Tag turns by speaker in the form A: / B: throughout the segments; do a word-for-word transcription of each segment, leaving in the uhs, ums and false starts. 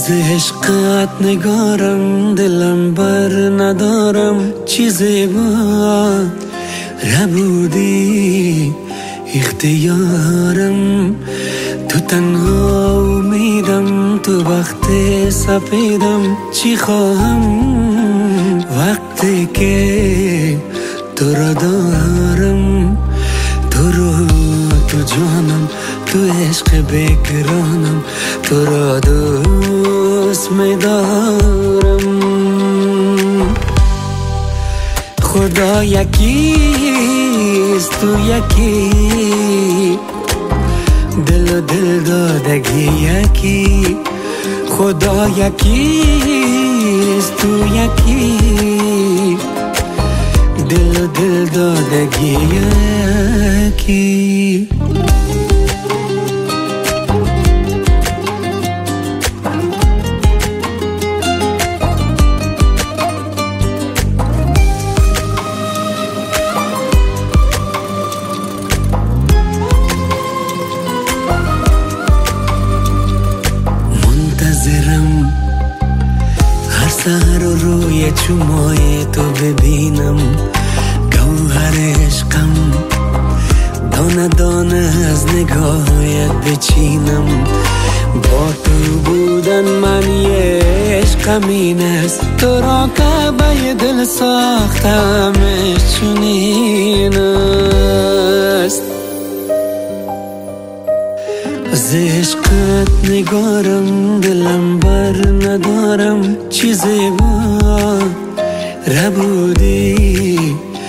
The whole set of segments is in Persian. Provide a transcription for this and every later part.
A: ز عشقت نگارم، دلم بر ندارم چیزی با ربودی اختیارم. تو تنها امیدم، تو وقت سپیدم چی خواهم وقتی که تو را دارم. تو رو تو جانم، تو عشق بکرانم، تو را دوست می‌دارم. خدا یکیست، تو یکی، دل و دل دادگی یکی. خدا یکیست، تو یکی، دل و دل دادگی یکی. هر سحر رو روی چشمای تو ببینم، گوهر عشقم دانه دانه از نگاهت بچینم. با تو بودن من یه عشقم این است، تو را کعبه دل ساختمش چنین است. ز عشقت نگارم، دلم بر ندارم چیزی با ربودی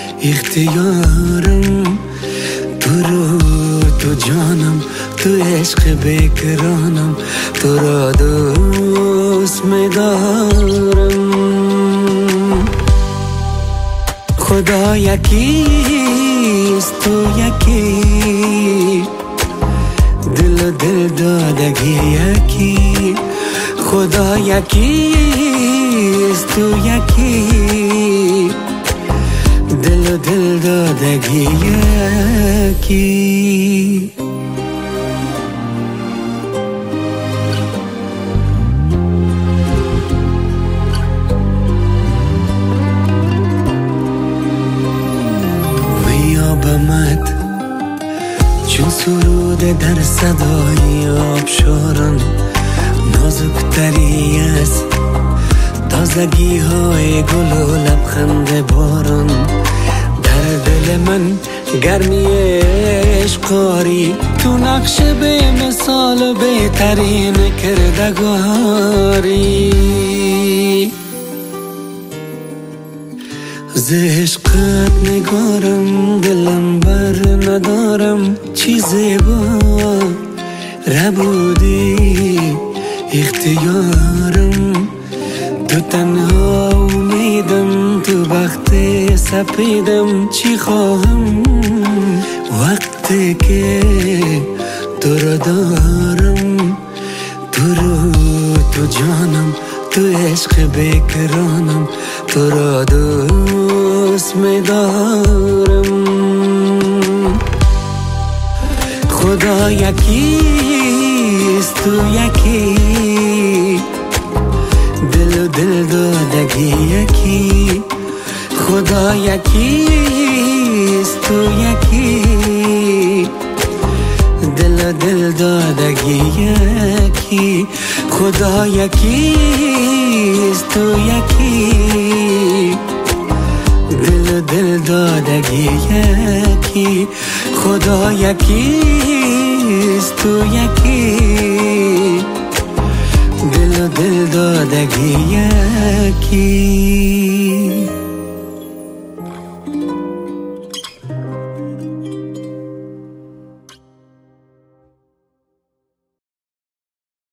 A: اختیارم. تو رو تو جانم، تو عشق بکرانم، تو را دوست می‌دارم. خدا یکیست، تو یکی، دل و دل دادگی یکی. خدا یکیست، تو یکی، دل و دل دادگی یکی. بیابمت چون سرود در صدای آبشاران، نازکتری از تازگی های گل و لبخند باران. در دل من گرمی عشقاری، تو نقش به مثال بهترین کردگاری. ز عشقت نگارم، دلم بر ندارم چیزی با ربودی اختیارم. تو تنها امیدم، تو وقت سپیدم چی خواهم وقتی که تو را دارم. تو رو تو جانم، تو عشق بکرانم، تو را دوست می‌دارم. خدا یکیست، تو یکی، دل و دل دادگی یکی. خدا یکیست، تو یکی، دل و دل دادگی یکی. خدا یکیست، تو یکی، دل و دل دادگی یکی. خدا یکیست، تو یکی، دل و دل دادگی یکی.